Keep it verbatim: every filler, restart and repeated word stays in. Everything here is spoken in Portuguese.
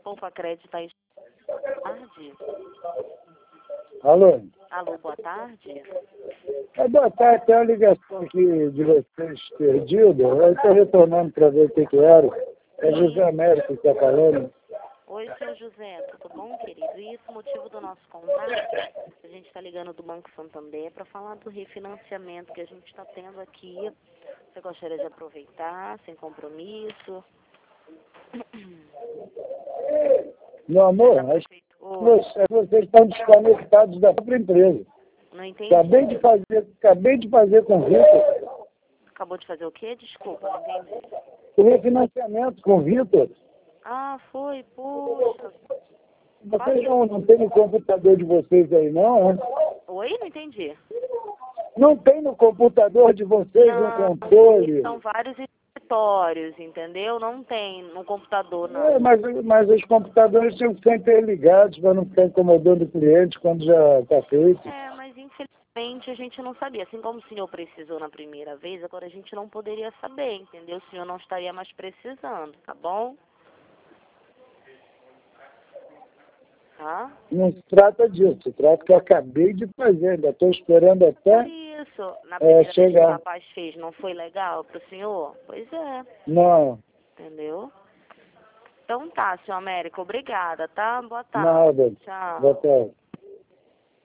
Poupa Crédito aí. Boa tarde. Alô? Alô, boa tarde. É, boa tarde, tem uma ligação aqui de vocês perdida. Eu estou retornando para ver o que, que era. É José Américo que está falando. Oi, seu José, tudo bom, querido? Isso, o motivo do nosso contato, a gente está ligando do Banco Santander para falar do refinanciamento que a gente está tendo aqui. Você gostaria de aproveitar, sem compromisso? Meu amor, Da acho que prefeitura? vocês, vocês estão desconectados da própria empresa. Não entendi. Acabei de fazer, acabei de fazer com o Vitor Acabou de fazer o quê? Desculpa, não entendi. o refinanciamento com o Vitor. Ah, foi, puxa. Vocês não, não tem no computador de vocês aí, não? Né? Oi, não entendi. Não tem no computador de vocês um Não, controle? são vários escritórios, entendeu? Não tem no computador, não. É, mas, mas os computadores tinham que ser interligados para não ficar incomodando o cliente quando já está feito. É, mas infelizmente a gente não sabia. Assim como o senhor precisou na primeira vez, agora a gente não poderia saber, entendeu? O senhor não estaria mais precisando, tá bom? Tá? Não se trata disso, se trata que eu acabei de fazer, ainda estou esperando até Por isso, na é, primeira vez que o chegar. rapaz fez, não foi legal pro senhor? Pois é, Não, entendeu? Então tá, senhor Américo, obrigada, tá? Boa tarde. nada. Tchau. Boa tarde.